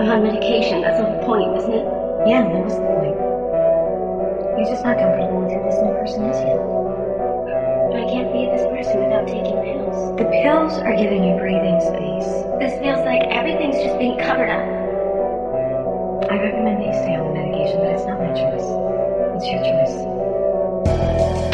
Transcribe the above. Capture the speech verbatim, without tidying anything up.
I'm on medication. That's the whole point, isn't it? Yeah, that was the point. You're just not comfortable with who this new person is yet. But I can't be this person without taking pills. The pills are giving you breathing space. This feels like everything's just being covered up. I recommend that you stay on the medication, but it's not my choice. It's your choice.